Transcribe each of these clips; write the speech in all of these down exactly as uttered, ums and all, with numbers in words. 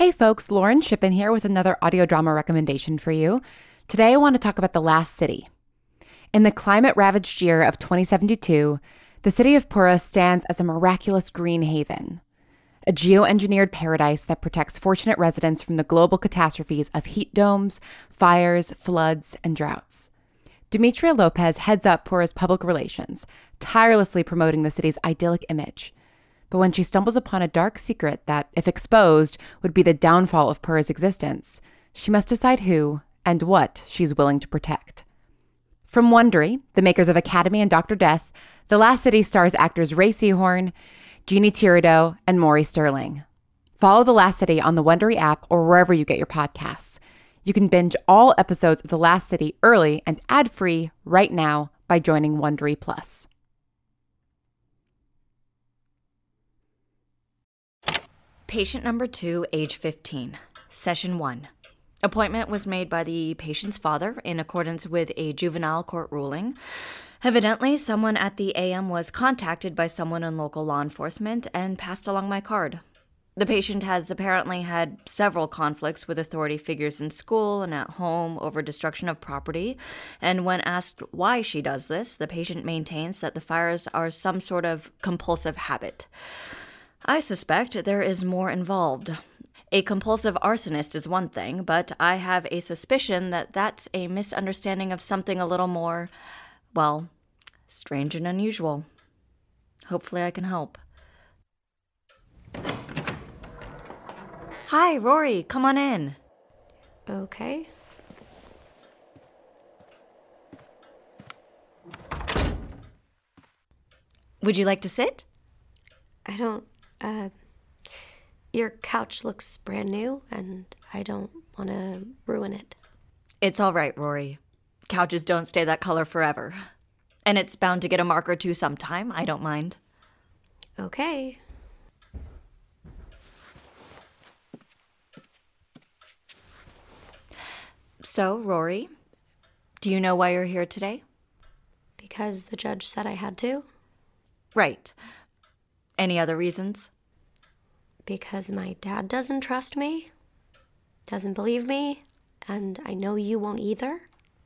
Hey folks, Lauren Shippen here with another audio drama recommendation for you. Today I want to talk about The Last City. In the climate-ravaged year of twenty seventy-two, the city of Pura stands as a miraculous green haven, a geoengineered paradise that protects fortunate residents from the global catastrophes of heat domes, fires, floods, and droughts. Demetria Lopez heads up Pura's public relations, tirelessly promoting the city's idyllic image. But when she stumbles upon a dark secret that, if exposed, would be the downfall of Pura's existence, she must decide who and what she's willing to protect. From Wondery, the makers of Academy and Doctor Death, The Last City stars actors Ray Seahorn, Jeannie Tirado, and Maury Sterling. Follow The Last City on the Wondery app or wherever you get your podcasts. You can binge all episodes of The Last City early and ad-free right now by joining Wondery Plus. Patient number two, age fifteen. Session one. Appointment was made by the patient's father in accordance with a juvenile court ruling. Evidently, someone at the A M was contacted by someone in local law enforcement and passed along my card. The patient has apparently had several conflicts with authority figures in school and at home over destruction of property, and when asked why she does this, the patient maintains that the fires are some sort of compulsive habit. I suspect there is more involved. A compulsive arsonist is one thing, but I have a suspicion that that's a misunderstanding of something a little more, well, strange and unusual. Hopefully I can help. Hi, Rory, come on in. Okay. Would you like to sit? I don't, uh, your couch looks brand new, and I don't want to ruin it. It's all right, Rory. Couches don't stay that color forever. And it's bound to get a mark or two sometime. I don't mind. Okay. So, Rory, do you know why you're here today? Because the judge said I had to. Right. Any other reasons? Because my dad doesn't trust me, doesn't believe me, and I know you won't either.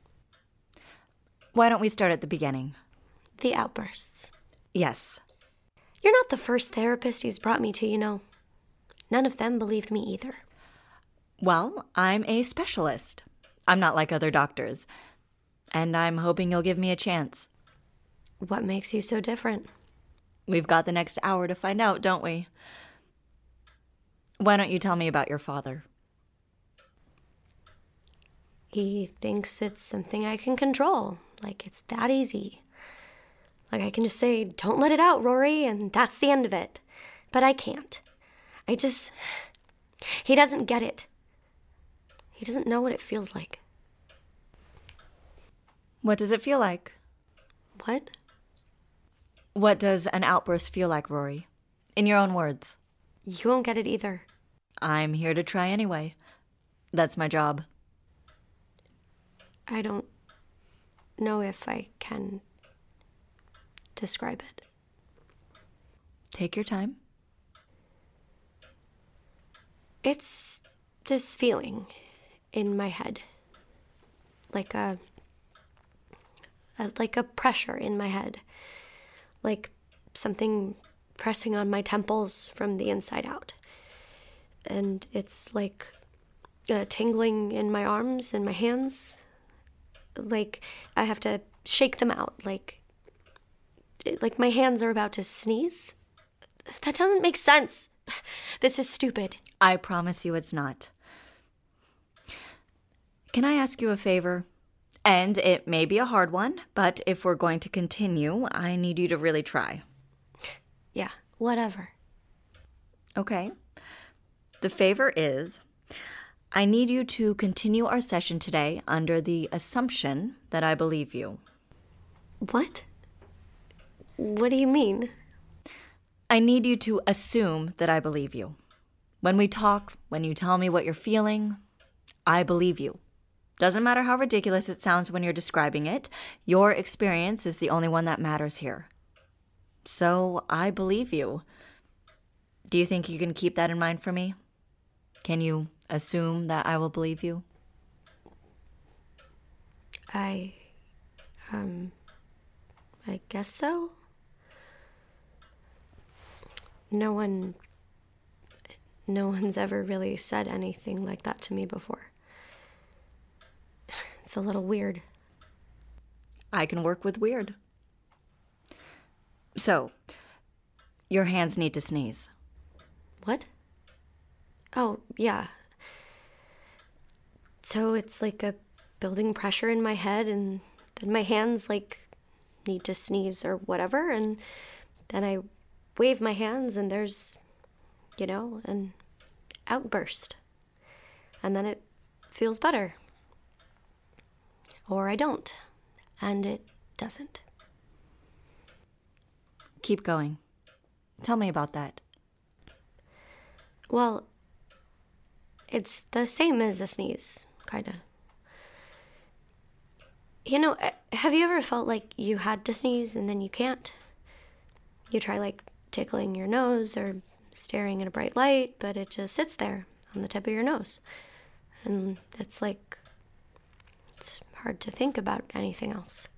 Why don't we start at the beginning? The outbursts. Yes. You're not the first therapist he's brought me to, you know. None of them believed me either. Well, I'm a specialist. I'm not like other doctors. And I'm hoping you'll give me a chance. What makes you so different? We've got the next hour to find out, don't we? Why don't you tell me about your father? He thinks it's something I can control. Like it's that easy. Like I can just say, don't let it out, Rory, and that's the end of it. But I can't. I just... He doesn't get it. He doesn't know what it feels like. What does it feel like? What? What does an outburst feel like, Rory? In your own words. You won't get it either. I'm here to try anyway. That's my job. I don't know if I can describe it. Take your time. It's this feeling in my head. Like a, a like a pressure in my head. Like something pressing on my temples from the inside out. And it's like uh, tingling in my arms and my hands. Like I have to shake them out. Like, like my hands are about to sneeze. That doesn't make sense. This is stupid. I promise you it's not. Can I ask you a favor? And it may be a hard one, but if we're going to continue, I need you to really try. Yeah, whatever. Okay. The favor is, I need you to continue our session today under the assumption that I believe you. What? What do you mean? I need you to assume that I believe you. When we talk, when you tell me what you're feeling, I believe you. Doesn't matter how ridiculous it sounds when you're describing it, your experience is the only one that matters here. So I believe you. Do you think you can keep that in mind for me? Can you assume that I will believe you? I, um, I guess so. No one, no one's ever really said anything like that to me before. It's a little weird. I can work with weird. So, your hands need to sneeze. What? Oh, yeah. So it's like a building pressure in my head, and then my hands, like, need to sneeze or whatever, and then I wave my hands, and there's, you know, an outburst. And then it feels better. Or I don't, and it doesn't. Keep going. Tell me about that. Well, it's the same as a sneeze, kind of. You know, have you ever felt like you had to sneeze and then you can't? You try, like, tickling your nose or staring at a bright light, but it just sits there on the tip of your nose. And it's like, it's hard to think about anything else.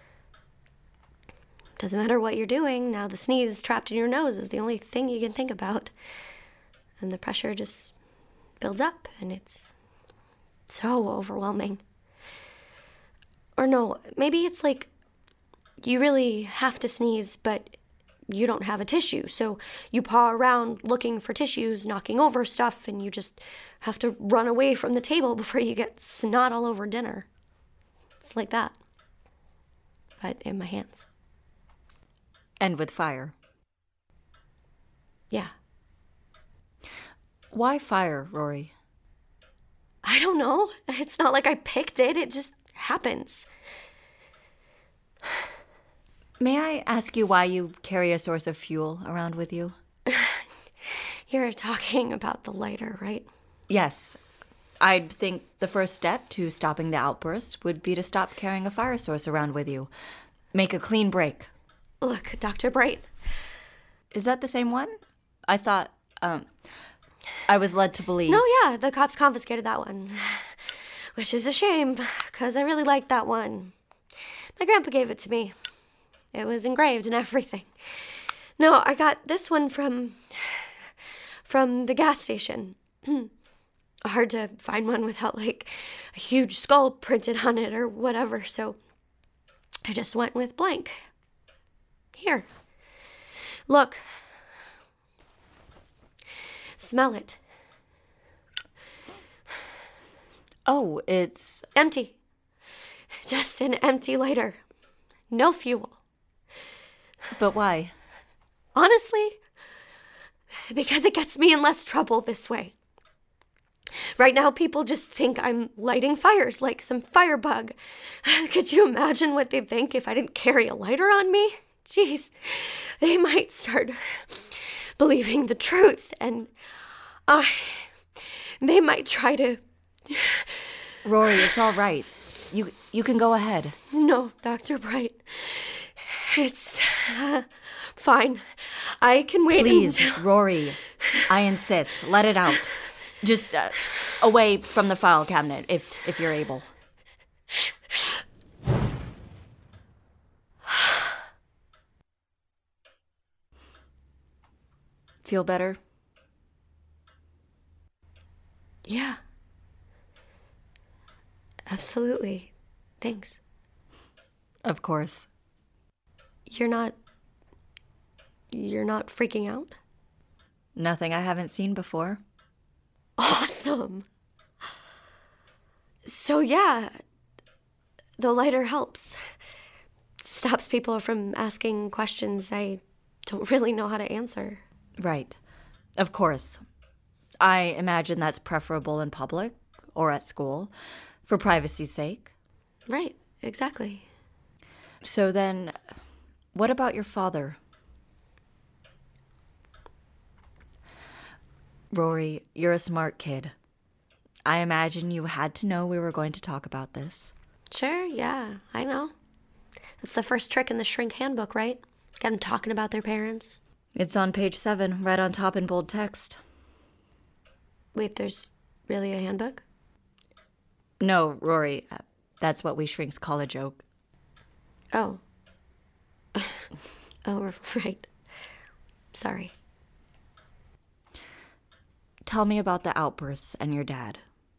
Doesn't matter what you're doing, now the sneeze trapped in your nose is the only thing you can think about. And the pressure just builds up, and it's so overwhelming. Or no, maybe it's like you really have to sneeze, but you don't have a tissue. So you paw around looking for tissues, knocking over stuff, and you just have to run away from the table before you get snot all over dinner. It's like that, but in my hands. And with fire. Yeah. Why fire, Rory? I don't know. It's not like I picked it. It just happens. May I ask you why you carry a source of fuel around with you? You're talking about the lighter, right? Yes. I'd think the first step to stopping the outburst would be to stop carrying a fire source around with you. Make a clean break. Look, Doctor Bright. Is that the same one? I thought, um, I was led to believe. No, yeah, the cops confiscated that one. Which is a shame, because I really liked that one. My grandpa gave it to me. It was engraved and everything. No, I got this one from, from the gas station. Hard to find one without, like, a huge skull printed on it or whatever, so I just went with blank. Here. Look. Smell it. Oh, it's... Empty. Just an empty lighter. No fuel. But why? Honestly, because it gets me in less trouble this way. Right now, people just think I'm lighting fires like some firebug. Could you imagine what they'd think if I didn't carry a lighter on me? Jeez, they might start believing the truth, and uh, they might try to... Rory, it's all right. You you can go ahead. No, Doctor Bright. It's uh, fine. I can wait Please, until... Rory, I insist. Let it out. Just uh, away from the file cabinet, if if you're able. Feel better? Yeah. Absolutely. Thanks. Of course. You're not... You're not freaking out? Nothing I haven't seen before. Awesome. So yeah, the lighter helps. Stops people from asking questions I don't really know how to answer. Right. Of course. I imagine that's preferable in public or at school, for privacy's sake. Right, exactly. So then, what about your father? Rory, you're a smart kid. I imagine you had to know we were going to talk about this. Sure, yeah, I know. That's the first trick in the Shrink Handbook, right? Get them talking about their parents. It's on page seven, right on top in bold text. Wait, there's really a handbook? No, Rory, uh, that's what we shrinks call a joke. Oh. Oh, right. Sorry. Tell me about the outbursts and your dad.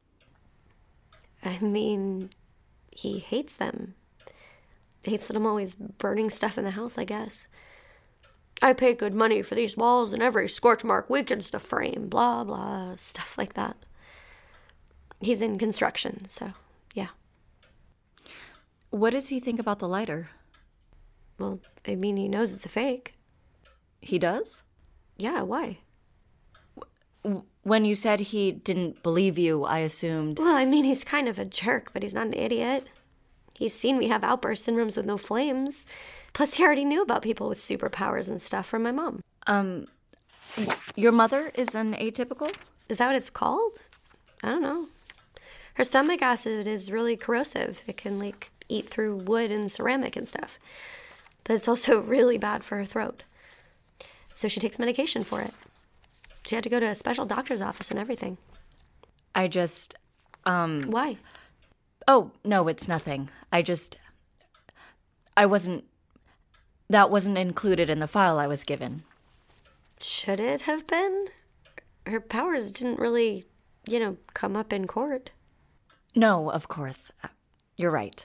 I mean, he hates them. Hates that I'm always burning stuff in the house, I guess. I pay good money for these walls, and every scorch mark weakens the frame, blah, blah, stuff like that. He's in construction, so, yeah. What does he think about the lighter? Well, I mean, he knows it's a fake. He does? Yeah, why? When you said he didn't believe you, I assumed... Well, I mean, he's kind of a jerk, but he's not an idiot. He's seen me have outbursts in rooms with no flames. Plus, he already knew about people with superpowers and stuff from my mom. Um, your mother is an atypical? Is that what it's called? I don't know. Her stomach acid is really corrosive. It can, like, eat through wood and ceramic and stuff. But it's also really bad for her throat. So she takes medication for it. She had to go to a special doctor's office and everything. I just, um... Why? Oh, no, it's nothing. I just... I wasn't... That wasn't included in the file I was given. Should it have been? Her powers didn't really, you know, come up in court. No, of course. Uh, you're right.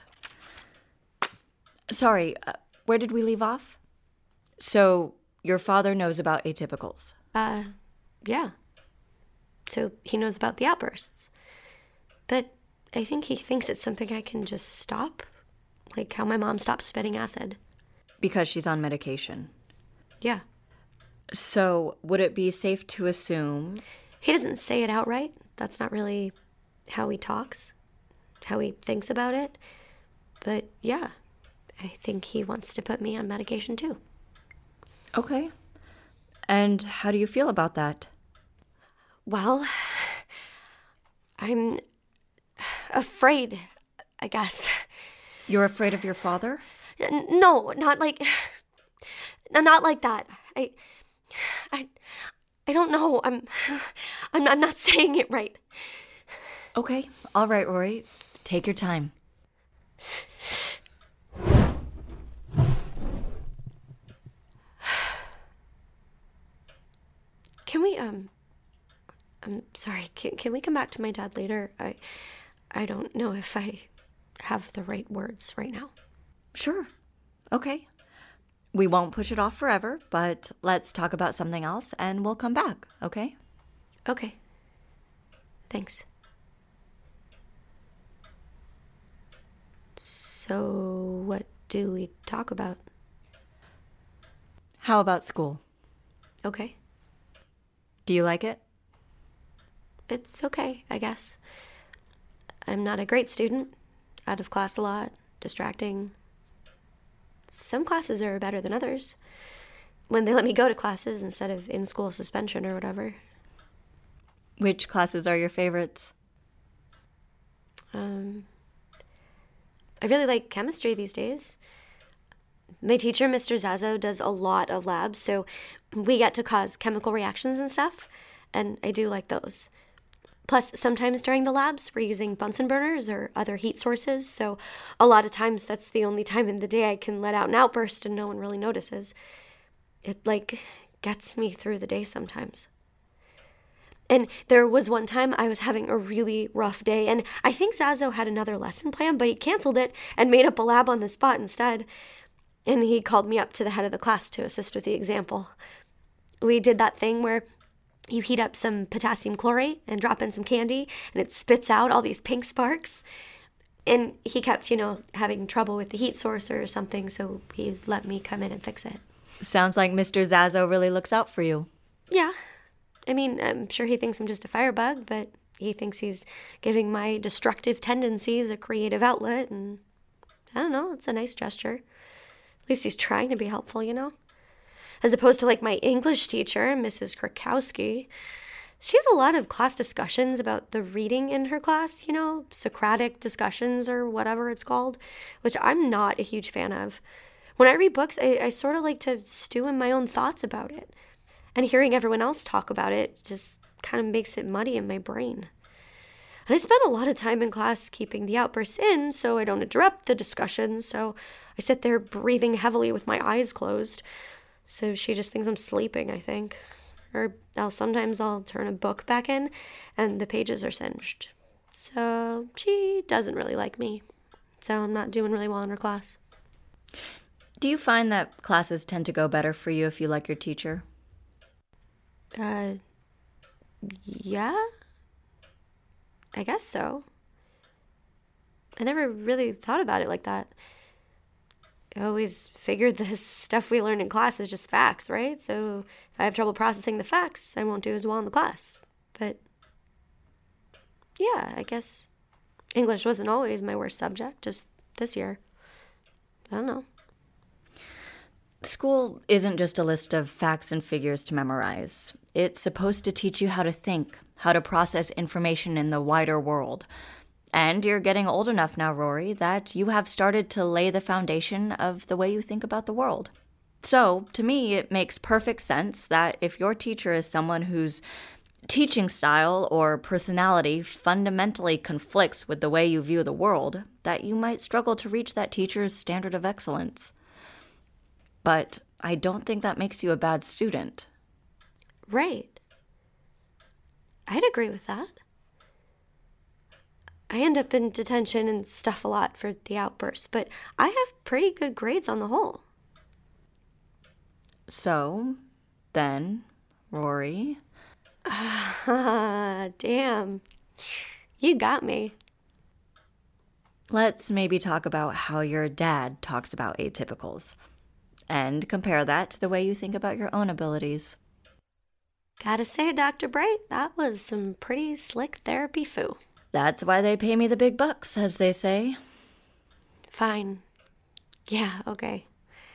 Sorry, uh, where did we leave off? So, your father knows about atypicals. Uh, yeah. So he knows about the outbursts. But I think he thinks it's something I can just stop. Like how my mom stopped spitting acid. Because she's on medication. Yeah. So, would it be safe to assume... He doesn't say it outright. That's not really how he talks, how he thinks about it. But yeah, I think he wants to put me on medication too. Okay. And how do you feel about that? Well, I'm afraid, I guess. You're afraid of your father? N- No, not like, not like that. I, I, I don't know. I'm, I'm, I'm not saying it right. Okay. All right, Rory. Take your time. Can we, um, I'm sorry, can, can we come back to my dad later? I, I don't know if I have the right words right now. Sure. Okay. We won't push it off forever, but let's talk about something else and we'll come back, okay? Okay. Thanks. So, what do we talk about? How about school? Okay. Do you like it? It's okay, I guess. I'm not a great student. Out of class a lot. Distracting. Some classes are better than others. When they let me go to classes instead of in-school suspension or whatever. Which classes are your favorites? Um, I really like chemistry these days. My teacher, Mister Zazo, does a lot of labs, so we get to cause chemical reactions and stuff, and I do like those. Plus, sometimes during the labs, we're using Bunsen burners or other heat sources, so a lot of times that's the only time in the day I can let out an outburst and no one really notices. It, like, gets me through the day sometimes. And there was one time I was having a really rough day, and I think Zazo had another lesson planned, but he canceled it and made up a lab on the spot instead. And he called me up to the head of the class to assist with the example. We did that thing where you heat up some potassium chlorate and drop in some candy, and it spits out all these pink sparks. And he kept, you know, having trouble with the heat source or something, so he let me come in and fix it. Sounds like Mister Zazo really looks out for you. Yeah. I mean, I'm sure he thinks I'm just a firebug, but he thinks he's giving my destructive tendencies a creative outlet, and I don't know, it's a nice gesture. At least he's trying to be helpful, you know? As opposed to, like, my English teacher, Missus Krakowski. She has a lot of class discussions about the reading in her class, you know, Socratic discussions or whatever it's called, which I'm not a huge fan of. When I read books, I, I sort of like to stew in my own thoughts about it. And hearing everyone else talk about it just kind of makes it muddy in my brain. And I spend a lot of time in class keeping the outbursts in so I don't interrupt the discussion, so I sit there breathing heavily with my eyes closed. So she just thinks I'm sleeping, I think. Or else sometimes I'll turn a book back in and the pages are singed. So she doesn't really like me. So I'm not doing really well in her class. Do you find that classes tend to go better for you if you like your teacher? Uh, yeah. I guess so. I never really thought about it like that. I always figured the stuff we learn in class is just facts, right? So if I have trouble processing the facts, I won't do as well in the class. But yeah, I guess English wasn't always my worst subject, just this year. I don't know. School isn't just a list of facts and figures to memorize. It's supposed to teach you how to think, how to process information in the wider world. And you're getting old enough now, Rory, that you have started to lay the foundation of the way you think about the world. So, to me, it makes perfect sense that if your teacher is someone whose teaching style or personality fundamentally conflicts with the way you view the world, that you might struggle to reach that teacher's standard of excellence. But I don't think that makes you a bad student. Right. I'd agree with that. I end up in detention and stuff a lot for the outbursts, but I have pretty good grades on the whole. So, then, Rory... Ah, damn. You got me. Let's maybe talk about how your dad talks about atypicals, and compare that to the way you think about your own abilities. Gotta say, Doctor Bright, that was some pretty slick therapy foo. That's why they pay me the big bucks, as they say. Fine. Yeah, okay.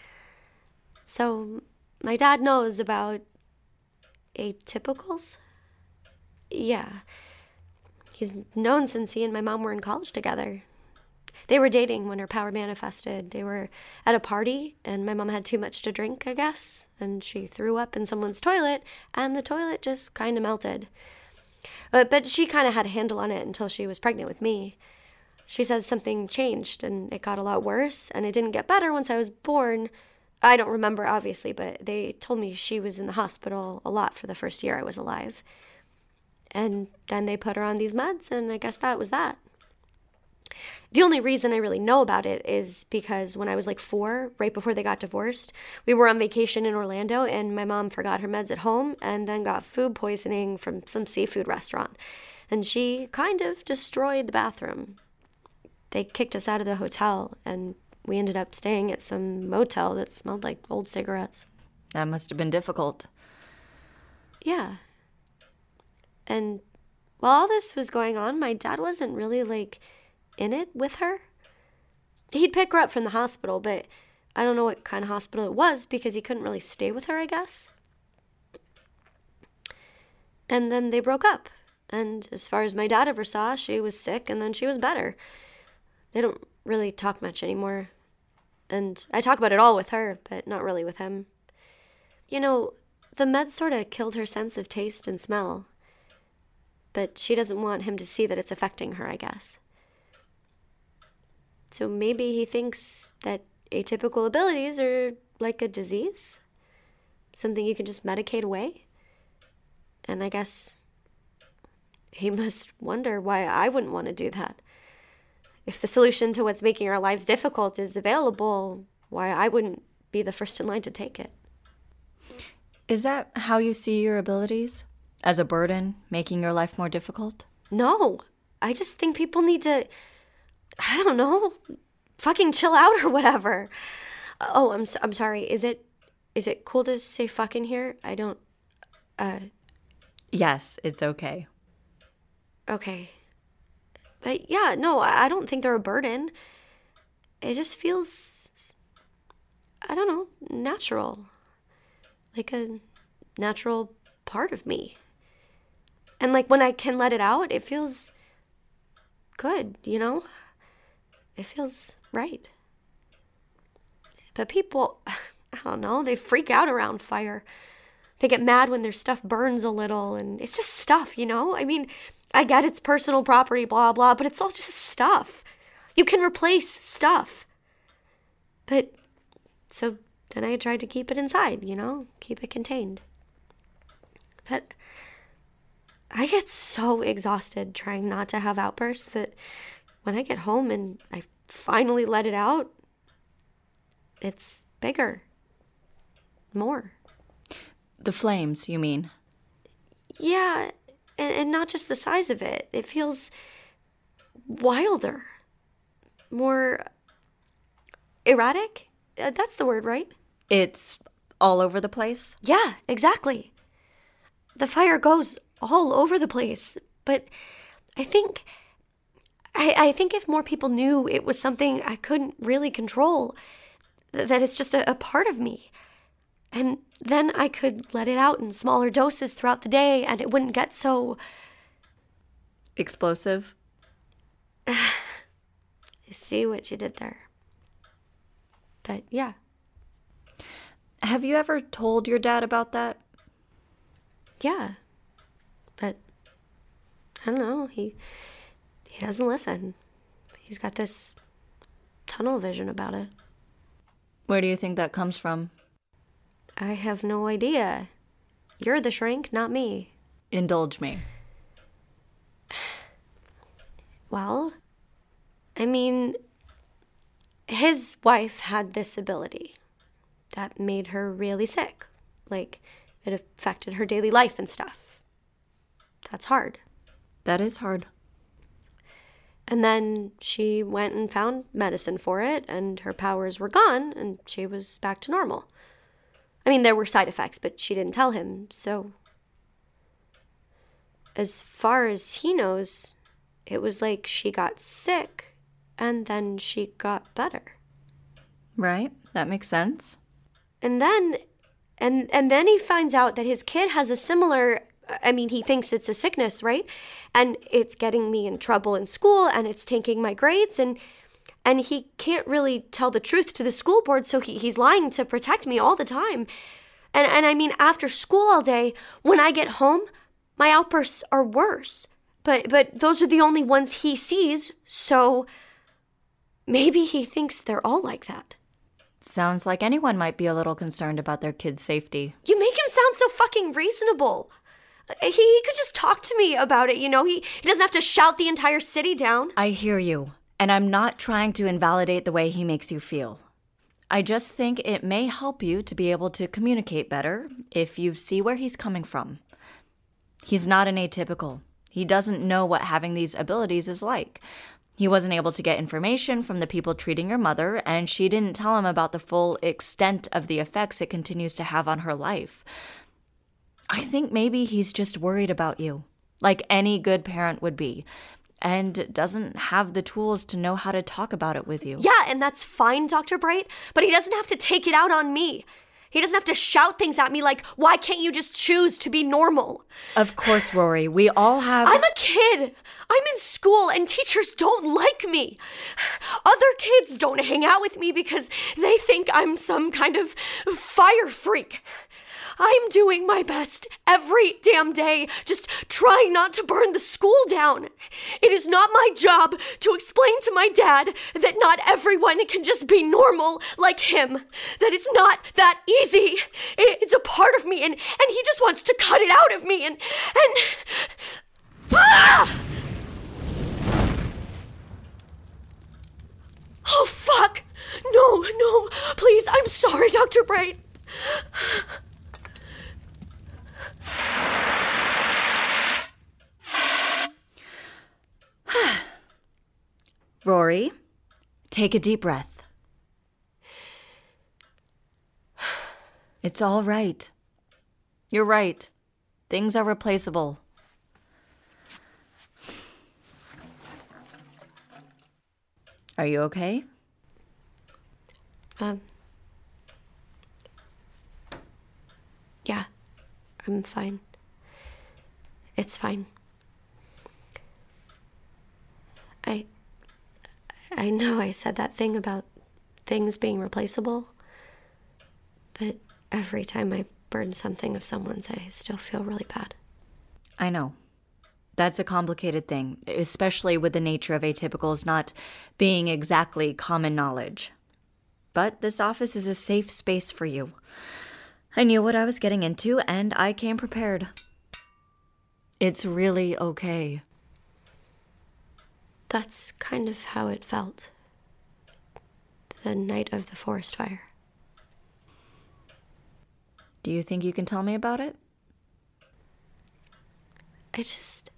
So, my dad knows about atypicals? Yeah. He's known since he and my mom were in college together. They were dating when her power manifested. They were at a party, and my mom had too much to drink, I guess, and she threw up in someone's toilet, and the toilet just kind of melted. But, but she kind of had a handle on it until she was pregnant with me. She says something changed, and it got a lot worse, and it didn't get better once I was born. I don't remember, obviously, but they told me she was in the hospital a lot for the first year I was alive. And then they put her on these meds, and I guess that was that. The only reason I really know about it is because when I was like four, right before they got divorced, we were on vacation in Orlando, and my mom forgot her meds at home and then got food poisoning from some seafood restaurant. And she kind of destroyed the bathroom. They kicked us out of the hotel, and we ended up staying at some motel that smelled like old cigarettes. That must have been difficult. Yeah. And while all this was going on, my dad wasn't really, like, in it with her. He'd pick her up from the hospital, but I don't know what kind of hospital it was because he couldn't really stay with her, I guess. And then they broke up. And as far as my dad ever saw, she was sick and then she was better. They don't really talk much anymore. And I talk about it all with her, but not really with him. You know, the meds sort of killed her sense of taste and smell. But she doesn't want him to see that it's affecting her, I guess. So maybe he thinks that atypical abilities are like a disease, something you can just medicate away. And I guess he must wonder why I wouldn't want to do that. If the solution to what's making our lives difficult is available, why I wouldn't be the first in line to take it. Is that how you see your abilities? As a burden, making your life more difficult? No, I just think people need to, I don't know, fucking chill out or whatever. Oh, I'm so, I'm sorry. Is it is it cool to say fucking here? I don't, uh... Yes, it's okay. Okay. But yeah, no, I don't think they're a burden. It just feels, I don't know, natural. Like a natural part of me. And like when I can let it out, it feels good, you know? It feels right. But people, I don't know, they freak out around fire. They get mad when their stuff burns a little, and it's just stuff, you know? I mean, I get it's personal property, blah, blah, but it's all just stuff. You can replace stuff. But, so then I tried to keep it inside, you know? Keep it contained. But I get so exhausted trying not to have outbursts that when I get home and I finally let it out, it's bigger. More. The flames, you mean? Yeah, and, and not just the size of it. It feels wilder. More erratic? Uh, that's the word, right? It's all over the place? Yeah, exactly. The fire goes all over the place, but I think I, I think if more people knew it was something I couldn't really control, th- that it's just a, a part of me, and then I could let it out in smaller doses throughout the day and it wouldn't get so... Explosive? I see what you did there. But yeah. Have you ever told your dad about that? Yeah. But I don't know, he he doesn't listen. He's got this tunnel vision about it. Where do you think that comes from? I have no idea. You're the shrink, not me. Indulge me. Well, I mean, his wife had this ability that made her really sick. Like, it affected her daily life and stuff. That's hard. That is hard. And then she went and found medicine for it, and her powers were gone, and she was back to normal. I mean, there were side effects, but she didn't tell him, so... As far as he knows, it was like she got sick, and then she got better. Right, that makes sense. And then, and and then he finds out that his kid has a similar... I mean, he thinks it's a sickness, right? And it's getting me in trouble in school, and it's tanking my grades, and... And he can't really tell the truth to the school board, so he, he's lying to protect me all the time. And and I mean, after school all day, when I get home, my outbursts are worse. But but those are the only ones he sees, so maybe he thinks they're all like that. Sounds like anyone might be a little concerned about their kid's safety. You make him sound so fucking reasonable. He, he could just talk to me about it, you know? He, he doesn't have to shout the entire city down. I hear you. And I'm not trying to invalidate the way he makes you feel. I just think it may help you to be able to communicate better if you see where he's coming from. He's not an atypical. He doesn't know what having these abilities is like. He wasn't able to get information from the people treating your mother, and she didn't tell him about the full extent of the effects it continues to have on her life. I think maybe he's just worried about you, like any good parent would be, and doesn't have the tools to know how to talk about it with you. Yeah, and that's fine, Doctor Bright, but he doesn't have to take it out on me. He doesn't have to shout things at me like, why can't you just choose to be normal? Of course, Rory, we all have... I'm a kid. I'm in school and teachers don't like me. Other kids don't hang out with me because they think I'm some kind of fire freak. I'm doing my best every damn day, just trying not to burn the school down. It is not my job to explain to my dad that not everyone can just be normal like him, that it's not that easy. It's a part of me, and, and he just wants to cut it out of me, and... and ah! Oh, fuck! No, no, please, I'm sorry, Doctor Bright. Rory, take a deep breath. It's all right. You're right. Things are replaceable. Are you okay? Um. Yeah, I'm fine. It's fine. I... I know I said that thing about things being replaceable, but every time I burn something of someone's, I still feel really bad. I know. That's a complicated thing, especially with the nature of atypicals not being exactly common knowledge. But this office is a safe space for you. I knew what I was getting into, and I came prepared. It's really okay. That's kind of how it felt. The night of the forest fire. Do you think you can tell me about it? I just...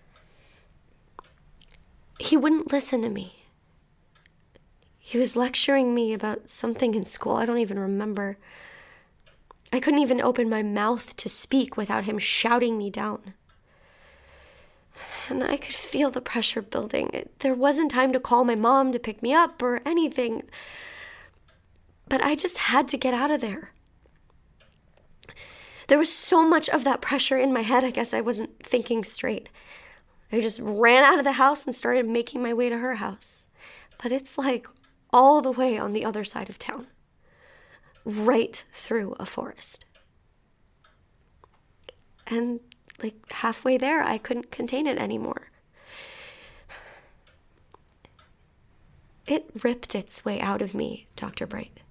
He wouldn't listen to me. He was lecturing me about something in school. I don't even remember. I couldn't even open my mouth to speak without him shouting me down. And I could feel the pressure building. There wasn't time to call my mom to pick me up or anything. But I just had to get out of there. There was so much of that pressure in my head, I guess I wasn't thinking straight. I just ran out of the house and started making my way to her house. But it's like all the way on the other side of town. Right through a forest. And like halfway there, I couldn't contain it anymore. It ripped its way out of me, Doctor Bright.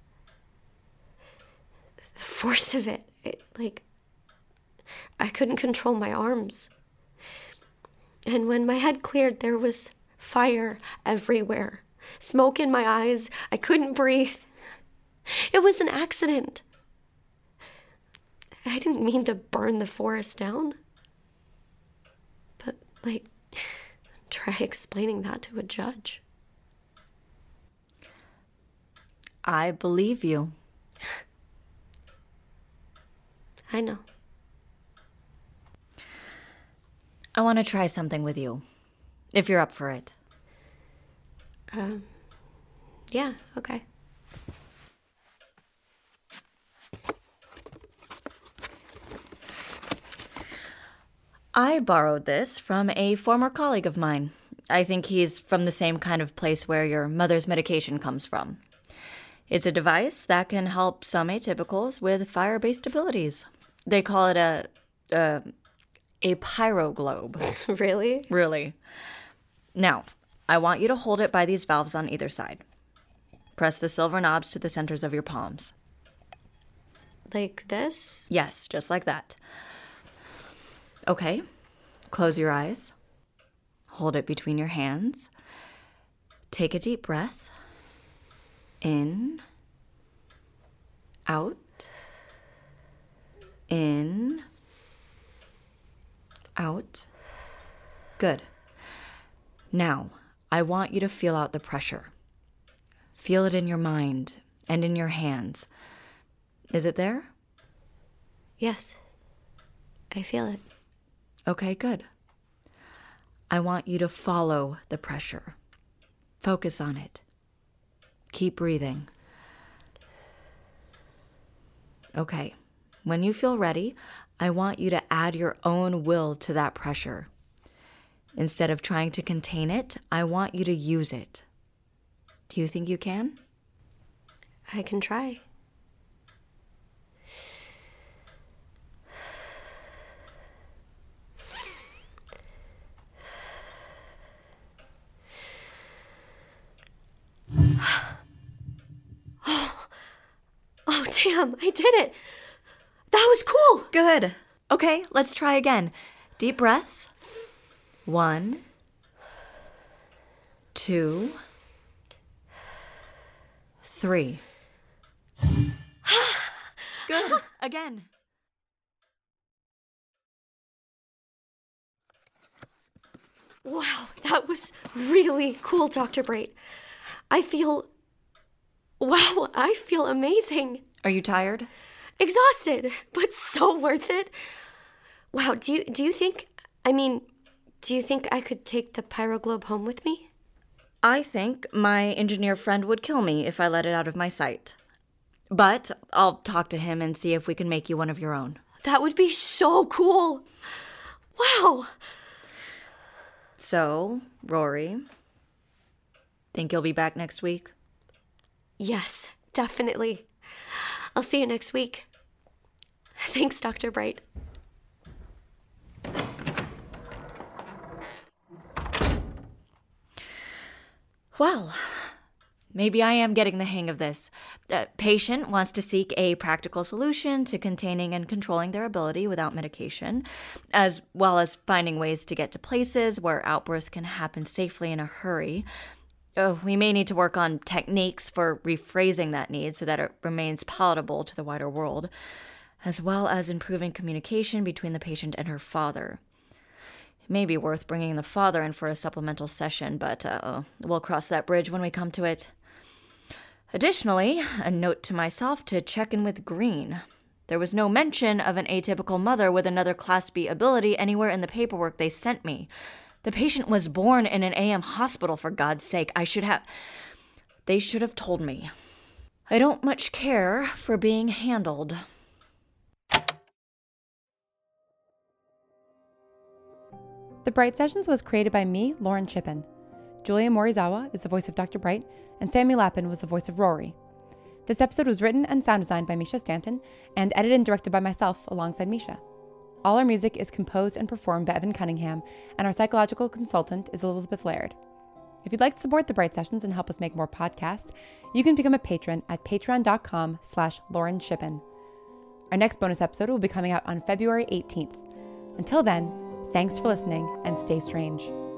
The force of it, it like, I couldn't control my arms. And when my head cleared, there was fire everywhere. Smoke in my eyes. I couldn't breathe. It was an accident. I didn't mean to burn the forest down. But, like, try explaining that to a judge. I believe you. I know. I want to try something with you, if you're up for it. Um, yeah, okay. I borrowed this from a former colleague of mine. I think he's from the same kind of place where your mother's medication comes from. It's a device that can help some atypicals with fire-based abilities. They call it a, a, a pyroglobe. Really? Really. Now, I want you to hold it by these valves on either side. Press the silver knobs to the centers of your palms. Like this? Yes, just like that. Okay, close your eyes. Hold it between your hands. Take a deep breath. In. Out. In. Out. Good. Now, I want you to feel out the pressure. Feel it in your mind and in your hands. Is it there? Yes. I feel it. Okay, good. I want you to follow the pressure. Focus on it. Keep breathing. Okay, when you feel ready, I want you to add your own will to that pressure. Instead of trying to contain it, I want you to use it. Do you think you can? I can try. Oh, oh, damn, I did it. That was cool. Good. Okay, let's try again. Deep breaths. One, two, three. Good. Again. Wow, that was really cool, Doctor Bright. I feel... Wow, I feel amazing. Are you tired? Exhausted, but so worth it. Wow, do you do you think... I mean, do you think I could take the pyroglobe home with me? I think my engineer friend would kill me if I let it out of my sight. But I'll talk to him and see if we can make you one of your own. That would be so cool. Wow. So, Rory, think you'll be back next week? Yes, definitely. I'll see you next week. Thanks, Doctor Bright. Well, maybe I am getting the hang of this. The patient wants to seek a practical solution to containing and controlling their ability without medication, as well as finding ways to get to places where outbursts can happen safely in a hurry. Oh, we may need to work on techniques for rephrasing that need so that it remains palatable to the wider world, as well as improving communication between the patient and her father. It may be worth bringing the father in for a supplemental session, but uh, we'll cross that bridge when we come to it. Additionally, a note to myself to check in with Green. There was no mention of an atypical mother with another Class B ability anywhere in the paperwork they sent me. The patient was born in an A M hospital, for God's sake. I should have... They should have told me. I don't much care for being handled. The Bright Sessions was created by me, Lauren Shippen. Julia Morizawa is the voice of Doctor Bright, and Sammy Lappin was the voice of Rory. This episode was written and sound designed by Misha Stanton, and edited and directed by myself alongside Misha. All our music is composed and performed by Evan Cunningham, and our psychological consultant is Elizabeth Laird. If you'd like to support the Bright Sessions and help us make more podcasts, you can become a patron at patreon.com slash Lauren Shippen. Our next bonus episode will be coming out on February eighteenth. Until then, thanks for listening, and stay strange.